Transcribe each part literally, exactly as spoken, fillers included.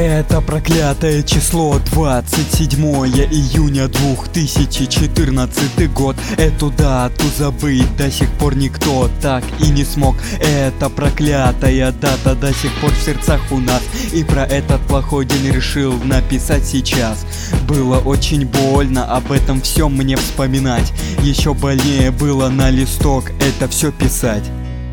Это проклятое число, двадцать седьмое июня две тысячи четырнадцатый год. Эту дату забыть до сих пор никто так и не смог. Это проклятая дата до сих пор в сердцах у нас, и про этот плохой день решил написать сейчас. Было очень больно об этом всем мне вспоминать, еще больнее было на листок это все писать.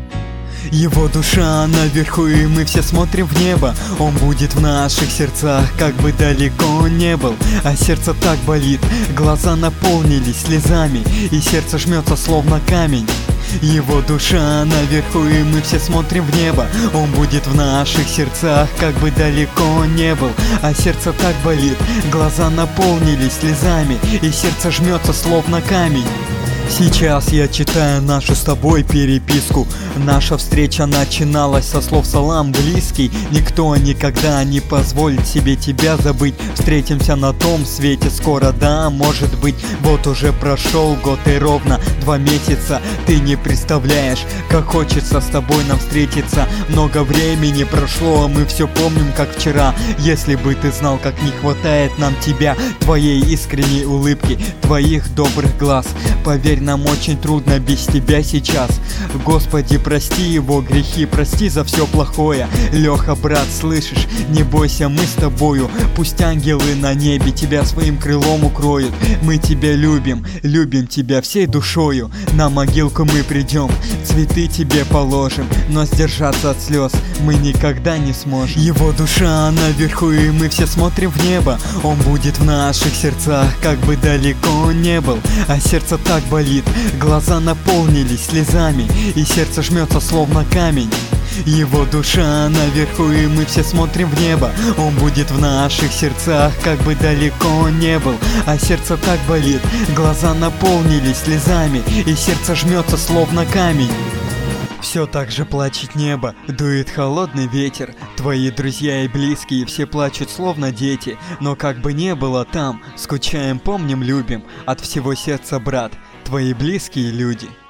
Его душа наверху, и мы все смотрим в небо. Он будет в наших сердцах, как бы далеко он не был. А сердце так болит, глаза наполнились слезами, и сердце жмется словно камень. Его душа наверху, и мы все смотрим в небо. Он будет в наших сердцах, как бы далеко он не был. А сердце так болит, глаза наполнились слезами, и сердце жмется словно камень. Сейчас я читаю нашу с тобой переписку. Наша встреча начиналась со слов «Салам, близкий». Никто никогда не позволит себе тебя забыть. Встретимся на том свете скоро, да, может быть. Вот уже прошел год и ровно два месяца. Ты не представляешь, как хочется с тобой нам встретиться. Много времени прошло, а мы все помним как вчера. Если бы ты знал, как не хватает нам тебя, твоей искренней улыбки, твоих добрых глаз. Поверь, нам очень трудно без тебя сейчас. Господи, прости его грехи, прости за все плохое. Леха, брат, слышишь, не бойся, мы с тобою. Пусть ангелы на небе тебя своим крылом укроют. Мы тебя любим, любим тебя всей душою. На могилку мы придем, цветы тебе положим, но сдержаться от слез мы никогда не сможем. Его душа наверху, и мы все смотрим в небо. Он будет в наших сердцах, как бы далеко он не был. А сердце так болит, глаза наполнились слезами, и сердце жмется словно камень. Его душа наверху, и мы все смотрим в небо. Он будет в наших сердцах, как бы далеко он не был. А сердце так болит, глаза наполнились слезами, и сердце жмется словно камень. Все так же плачет небо, дует холодный ветер. Твои друзья и близкие все плачут словно дети. Но как бы не было там, скучаем, помним, любим. От всего сердца, брат, твои близкие люди.